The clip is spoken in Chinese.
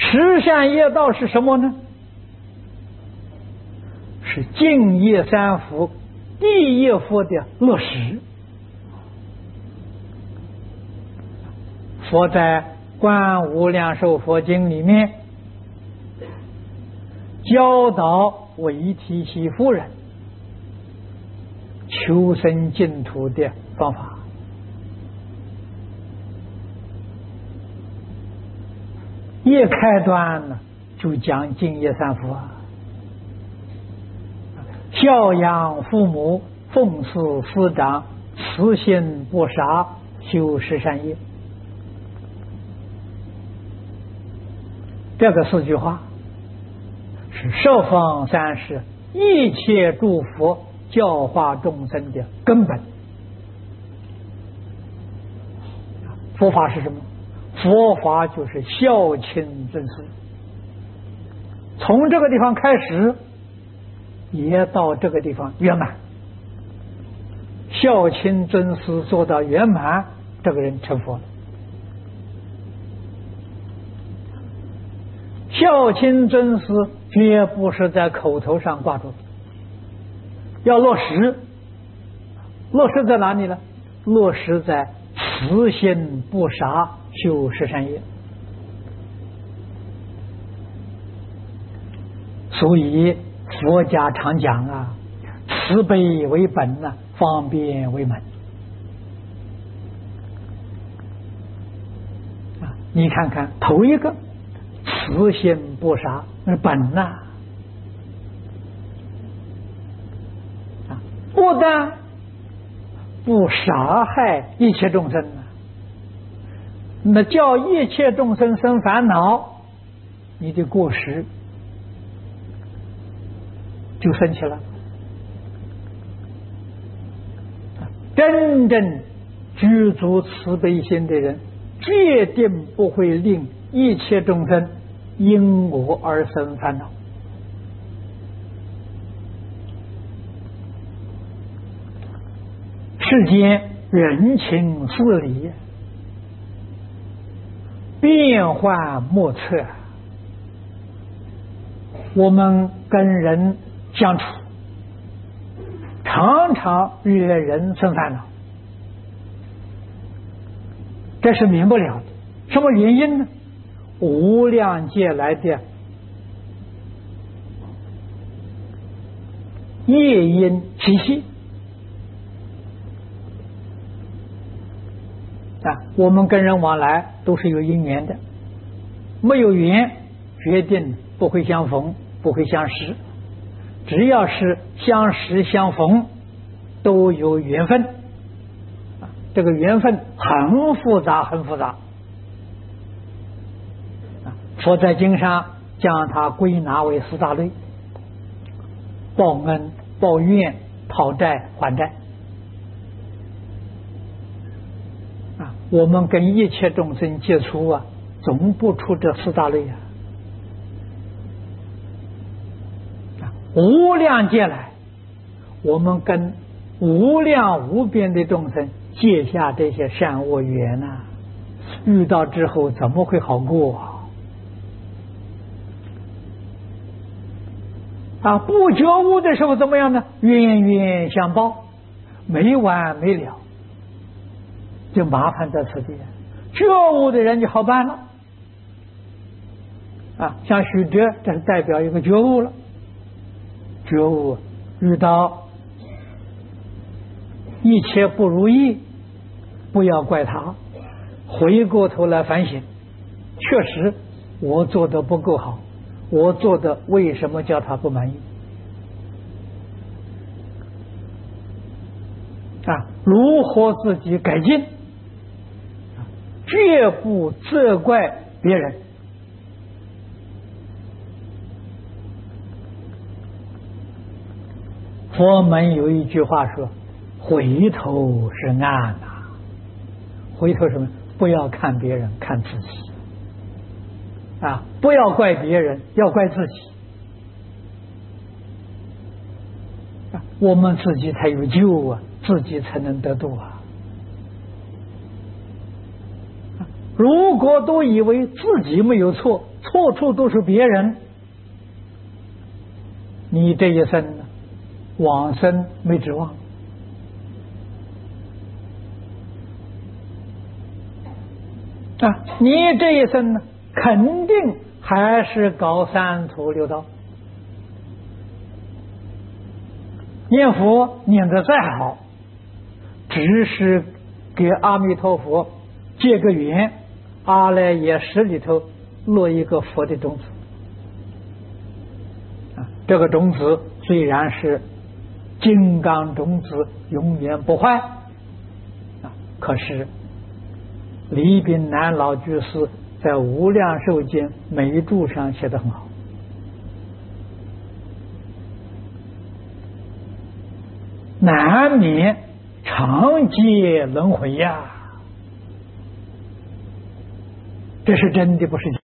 十善业道是什么呢？是净业三福第一福的落实。佛在《观无量寿佛经》里面教导维提希夫人求生净土的方法。一开端呢，就讲净业三福啊，孝养父母，奉事师长，慈心不杀，修十善业。这个四句话是十方三世一切诸佛教化众生的根本。佛法是什么？佛法就是孝亲尊师，从这个地方开始，也到这个地方圆满。孝亲尊师做到圆满，这个人成佛了。孝亲尊师绝不是在口头上挂住，要落实。落实在哪里呢？落实在慈心不杀，修十善业。所以佛家常讲啊，慈悲为本啊，方便为门啊。你看看头一个慈心不杀，那是本呐啊，不但不杀害一切众生啊，那叫一切众生生烦恼，你的过失就生起了。真正具足慈悲心的人，决定不会令一切众生因我而生烦恼。世间人情事理变幻莫测，我们跟人相处常常惹人生烦恼，这是免不了的。什么原因呢？无量劫来的业因习气啊，我们跟人往来都是有因缘的，没有缘决定不会相逢，不会相识。只要是相识相逢，都有缘分啊，这个缘分很复杂，很复杂。佛在经上将它归纳为四大类：报恩、报怨、讨债、还债。啊，我们跟一切众生接触啊，总不出这四大类啊。无量劫来，我们跟无量无边的众生结下这些善恶缘啊，遇到之后怎么会好过啊？啊，不觉悟的时候怎么样呢？冤冤相报，没完没了，就麻烦在此地。觉悟的人就好办了啊，像许哲，这是代表一个觉悟了。觉悟遇到一切不如意，不要怪他，回过头来反省，确实我做的不够好，我做的为什么叫他不满意啊？如何自己改进？绝不责怪别人。佛门有一句话说：“回头是岸呐。”回头什么？不要看别人，看自己啊！不要怪别人，要怪自己啊！我们自己才有救啊，自己才能得度啊！ 如果都以为自己没有错，错处都是别人，你这一生呢，往生没指望。你这一生呢，肯定还是搞三途六道。念佛念得再好，只是给阿弥陀佛结个缘，阿赖耶识里头落一个佛的种子。这个种子虽然是金刚种子，永远不坏，可是李炳南老居士在《无量寿经》每注上写得很好，难免常结轮回呀，这是真的，不是假的。